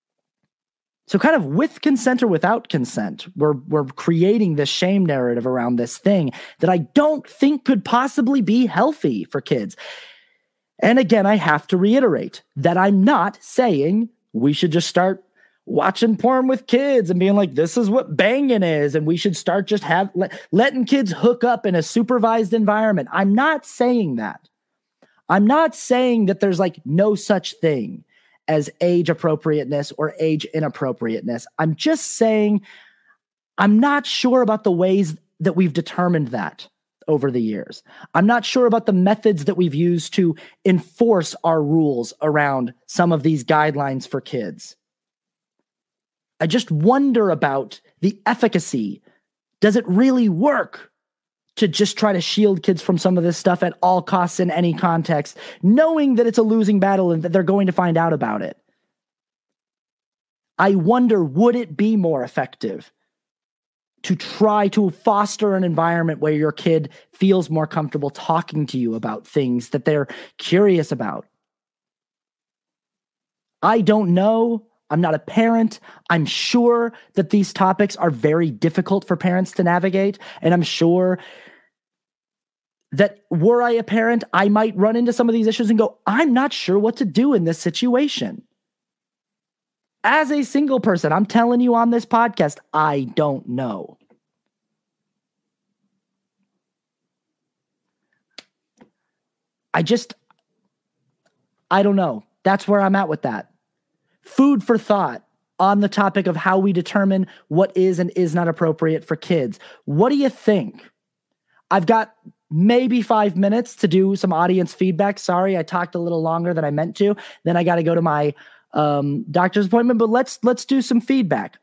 So kind of with consent or without consent, we're creating this shame narrative around this thing that I don't think could possibly be healthy for kids. And again, I have to reiterate that I'm not saying we should just start watching porn with kids and being like, this is what banging is, and we should start just letting kids hook up in a supervised environment. I'm not saying that. I'm not saying that there's like no such thing as age appropriateness or age inappropriateness. I'm just saying I'm not sure about the ways that we've determined that over the years. I'm not sure about the methods that we've used to enforce our rules around some of these guidelines for kids. I just wonder about the efficacy. Does it really work to just try to shield kids from some of this stuff at all costs in any context, knowing that it's a losing battle and that they're going to find out about it? I wonder, would it be more effective to try to foster an environment where your kid feels more comfortable talking to you about things that they're curious about? I don't know. I'm not a parent. I'm sure that these topics are very difficult for parents to navigate. And I'm sure that were I a parent, I might run into some of these issues and go, I'm not sure what to do in this situation. As a single person, I'm telling you on this podcast, I don't know. I don't know. That's where I'm at with that. Food for thought on the topic of how we determine what is and is not appropriate for kids. What do you think? I've got maybe 5 minutes to do some audience feedback. Sorry, I talked a little longer than I meant to. Then I got to go to my doctor's appointment, but let's do some feedback.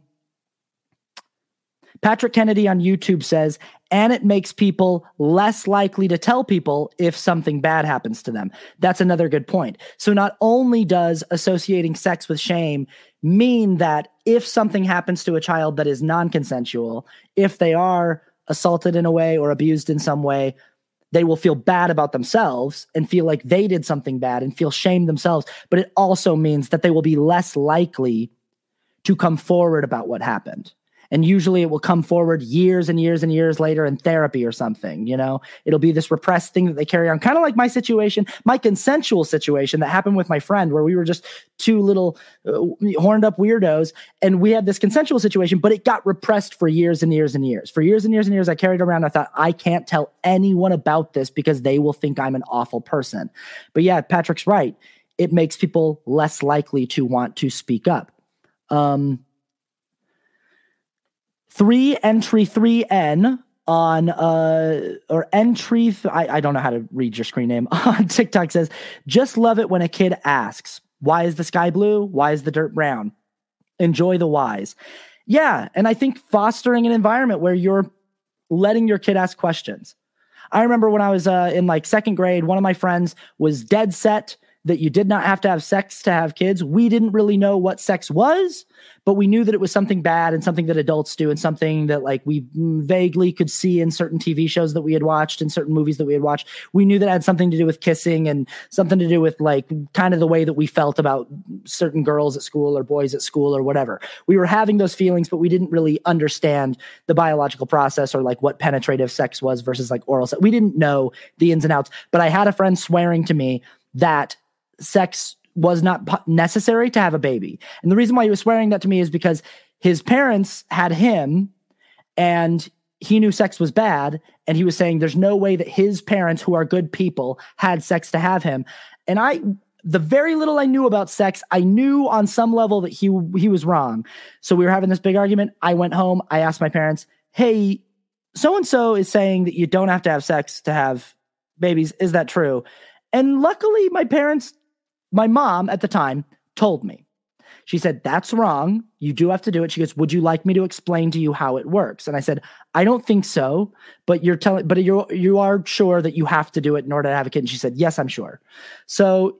Patrick Kennedy on YouTube says, and it makes people less likely to tell people if something bad happens to them. That's another good point. So not only does associating sex with shame mean that if something happens to a child that is non-consensual, if they are assaulted in a way or abused in some way, they will feel bad about themselves and feel like they did something bad and feel shame themselves. But it also means that they will be less likely to come forward about what happened. And usually it will come forward years and years and years later in therapy or something, It'll be this repressed thing that they carry on, kind of like my situation, my consensual situation that happened with my friend where we were just two little horned up weirdos. And we had this consensual situation, but it got repressed for years and years and years. For years and years and years, I carried around. I thought, I can't tell anyone about this because they will think I'm an awful person. But yeah, Patrick's right. It makes people less likely to want to speak up. 3Entry3N on or entry I don't know how to read your screen name on TikTok says, just love it when a kid asks, why is the sky blue? Why is the dirt brown? Enjoy the whys. Yeah, and I think fostering an environment where you're letting your kid ask questions. I remember when I was in like second grade, one of my friends was dead set that you did not have to have sex to have kids. We didn't really know what sex was, but we knew that it was something bad and something that adults do and something that like we vaguely could see in certain TV shows that we had watched and certain movies that we had watched. We knew that it had something to do with kissing and something to do with like kind of the way that we felt about certain girls at school or boys at school or whatever. We were having those feelings, but we didn't really understand the biological process or like what penetrative sex was versus like oral sex. We didn't know the ins and outs, but I had a friend swearing to me that sex was not necessary to have a baby. And the reason why he was swearing that to me is because his parents had him and he knew sex was bad. And he was saying there's no way that his parents, who are good people, had sex to have him. And the very little I knew about sex, I knew on some level that he was wrong. So we were having this big argument. I went home. I asked my parents, hey, so-and-so is saying that you don't have to have sex to have babies. Is that true? And luckily my mom at the time told me. She said, that's wrong. You do have to do it. She goes, would you like me to explain to you how it works? And I said, I don't think so, but you are sure that you have to do it in order to have a kid. And she said, yes, I'm sure. So,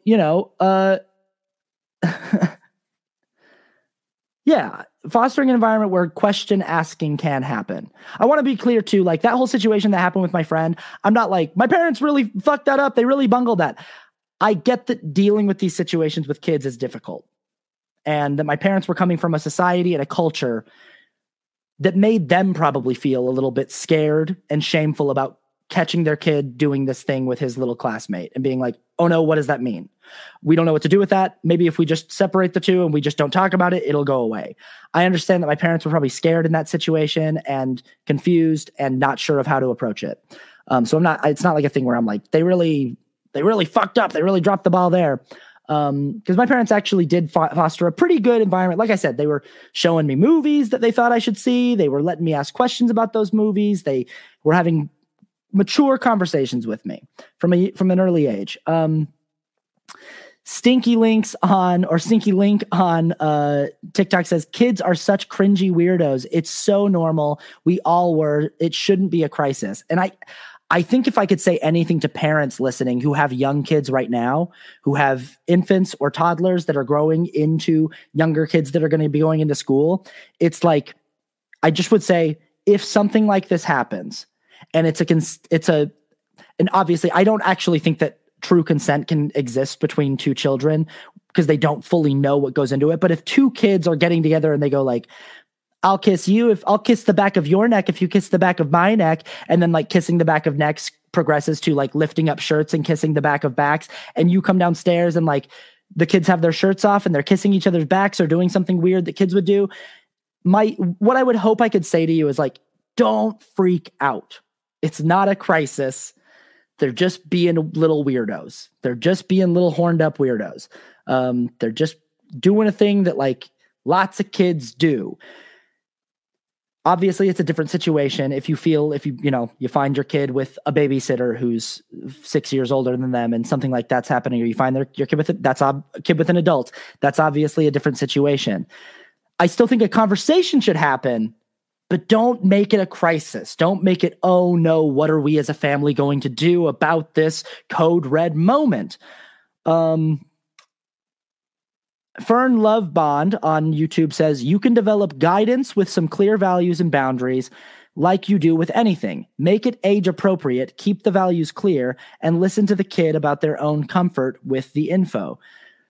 yeah, fostering an environment where question asking can happen. I want to be clear too, like that whole situation that happened with my friend, I'm not like, my parents really fucked that up. They really bungled that. I get that dealing with these situations with kids is difficult and that my parents were coming from a society and a culture that made them probably feel a little bit scared and shameful about catching their kid doing this thing with his little classmate and being like, oh no, what does that mean? We don't know what to do with that. Maybe if we just separate the two and we just don't talk about it, it'll go away. I understand that my parents were probably scared in that situation and confused and not sure of how to approach it. So it's not like a thing where I'm like, they really fucked up. They really dropped the ball there. Because my parents actually did foster a pretty good environment. Like I said, they were showing me movies that they thought I should see. They were letting me ask questions about those movies. They were having mature conversations with me from an early age. Stinky Link on TikTok says, kids are such cringy weirdos. It's so normal. We all were. It shouldn't be a crisis. And I think if I could say anything to parents listening who have young kids right now, who have infants or toddlers that are growing into younger kids that are going to be going into school, it's like, I just would say, if something like this happens, and and obviously I don't actually think that true consent can exist between two children because they don't fully know what goes into it. But if two kids are getting together and they go like, I'll kiss you if I'll kiss the back of your neck if you kiss the back of my neck, and then like kissing the back of necks progresses to like lifting up shirts and kissing the back of backs, and you come downstairs and like the kids have their shirts off and they're kissing each other's backs or doing something weird that kids would do. What I would hope I could say to you is like, don't freak out. It's not a crisis. They're just being little weirdos. They're just being little horned up weirdos. They're just doing a thing that like lots of kids do. Obviously, it's a different situation. If you find your kid with a babysitter who's 6 years older than them and something like that's happening, or you find your kid with a kid with an adult, that's obviously a different situation. I still think a conversation should happen, but don't make it a crisis. Don't make it, oh no, what are we as a family going to do about this code red moment? Fern Love Bond on YouTube says, you can develop guidance with some clear values and boundaries like you do with anything. Make it age appropriate, keep the values clear, and listen to the kid about their own comfort with the info.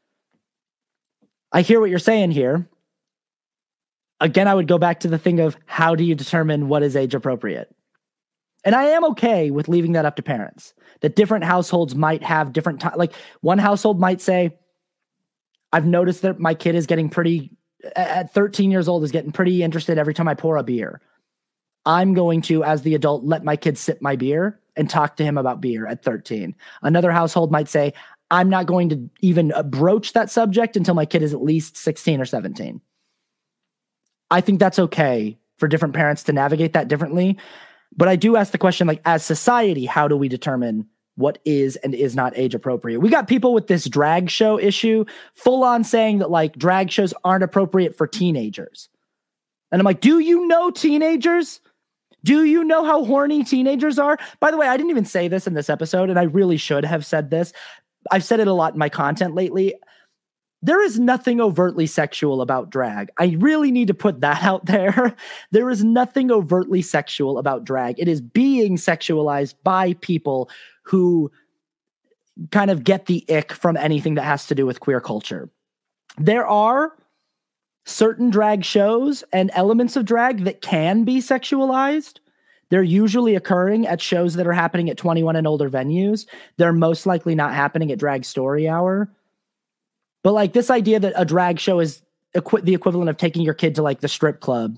I hear what you're saying here. Again, I would go back to the thing of how do you determine what is age appropriate? And I am okay with leaving that up to parents. That different households might have different time. Like one household might say, I've noticed that my kid is getting at 13 years old, is getting pretty interested every time I pour a beer. I'm going to, as the adult, let my kid sip my beer and talk to him about beer at 13. Another household might say, I'm not going to even broach that subject until my kid is at least 16 or 17. I think that's okay for different parents to navigate that differently. But I do ask the question, like, as society, how do we determine what is and is not age appropriate? We got people with this drag show issue full on saying that like drag shows aren't appropriate for teenagers. And I'm like, do you know teenagers? Do you know how horny teenagers are? By the way, I didn't even say this in this episode, and I really should have said this. I've said it a lot in my content lately. There is nothing overtly sexual about drag. I really need to put that out there. There is nothing overtly sexual about drag. It is being sexualized by people who kind of get the ick from anything that has to do with queer culture. There are certain drag shows and elements of drag that can be sexualized. They're usually occurring at shows that are happening at 21 and older venues. They're most likely not happening at Drag Story Hour. But like this idea that a drag show is the equivalent of taking your kid to like the strip club.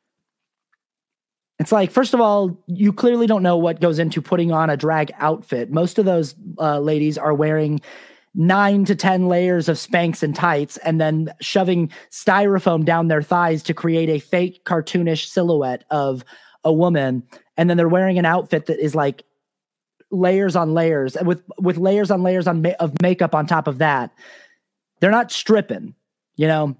It's like, first of all, you clearly don't know what goes into putting on a drag outfit. Most of those ladies are wearing 9 to 10 layers of Spanx and tights and then shoving styrofoam down their thighs to create a fake cartoonish silhouette of a woman. And then they're wearing an outfit that is like layers on layers with layers on layers of makeup on top of that. They're not stripping, you know.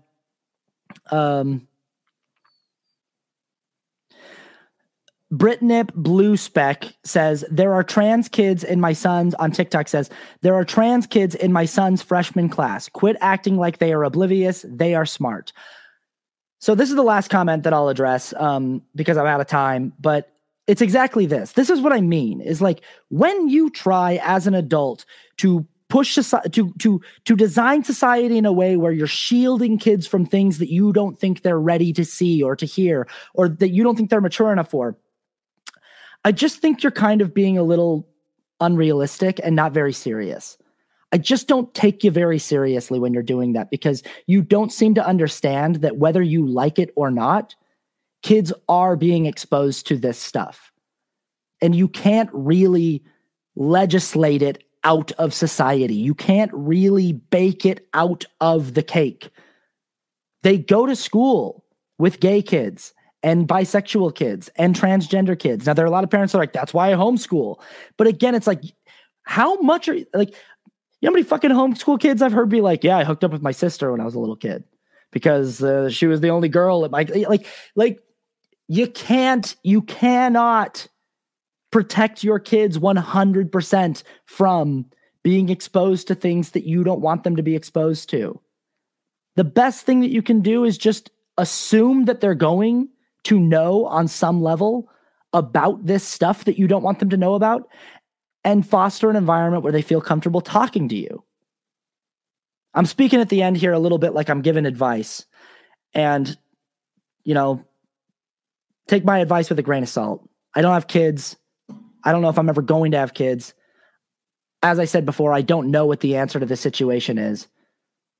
Britnip Blue Speck says, there are trans kids in my son's, on TikTok says, there are trans kids in my son's freshman class. Quit acting like they are oblivious. They are smart. So this is the last comment that I'll address because I'm out of time, but it's exactly this. This is what I mean, is like when you try as an adult to push to design society in a way where you're shielding kids from things that you don't think they're ready to see or to hear, or that you don't think they're mature enough for. I just think you're kind of being a little unrealistic and not very serious. I just don't take you very seriously when you're doing that, because you don't seem to understand that whether you like it or not, kids are being exposed to this stuff. And you can't really legislate it out of society. You can't really bake it out of the cake. They go to school with gay kids and bisexual kids and transgender kids. Now, there are a lot of parents that are like, that's why I homeschool. But again, it's like, how much are, like, you know how many fucking homeschool kids I've heard be like, yeah, I hooked up with my sister when I was a little kid because she was the only girl at my, like, you cannot protect your kids 100% from being exposed to things that you don't want them to be exposed to. The best thing that you can do is just assume that they're going to know on some level about this stuff that you don't want them to know about, and foster an environment where they feel comfortable talking to you. I'm speaking at the end here a little bit like I'm giving advice, and, you know, take my advice with a grain of salt. I don't have kids. I don't know if I'm ever going to have kids. As I said before, I don't know what the answer to this situation is.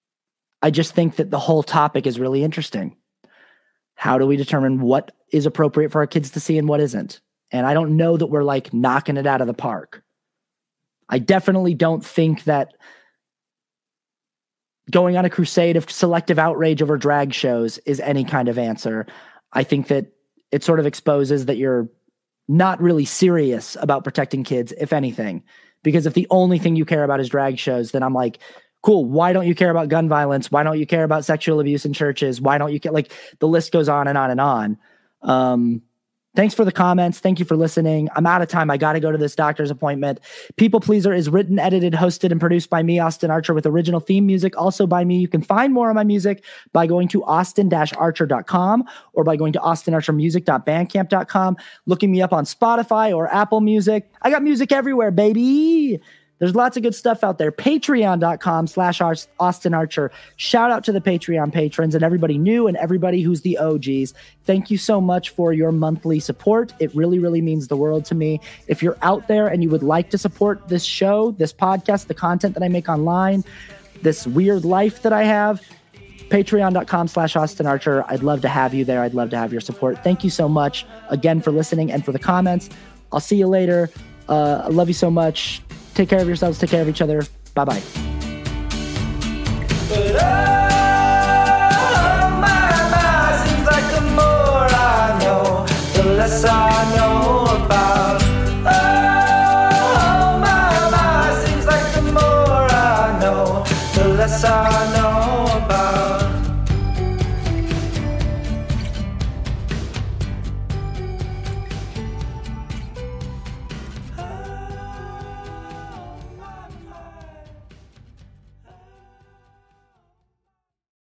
I just think that the whole topic is really interesting. How do we determine what is appropriate for our kids to see and what isn't? And I don't know that we're like knocking it out of the park. I definitely don't think that going on a crusade of selective outrage over drag shows is any kind of answer. I think that it sort of exposes that you're not really serious about protecting kids, if anything. Because if the only thing you care about is drag shows, then I'm like, cool, why don't you care about gun violence? Why don't you care about sexual abuse in churches? Why don't you care? Like, the list goes on and on and on. Thanks for the comments. Thank you for listening. I'm out of time. I got to go to this doctor's appointment. People Pleaser is written, edited, hosted, and produced by me, Austin Archer, with original theme music also by me. You can find more of my music by going to austin-archer.com or by going to austinarchermusic.bandcamp.com, looking me up on Spotify or Apple Music. I got music everywhere, baby. There's lots of good stuff out there. Patreon.com/Austin Archer. Shout out to the Patreon patrons and everybody new and everybody who's the OGs. Thank you so much for your monthly support. It really, really means the world to me. If you're out there and you would like to support this show, this podcast, the content that I make online, this weird life that I have, patreon.com/Austin Archer. I'd love to have you there. I'd love to have your support. Thank you so much again for listening and for the comments. I'll see you later. I love you so much. Take care of yourselves. Take care of each other. Bye-bye. But oh, my, seems like the more I know, the less I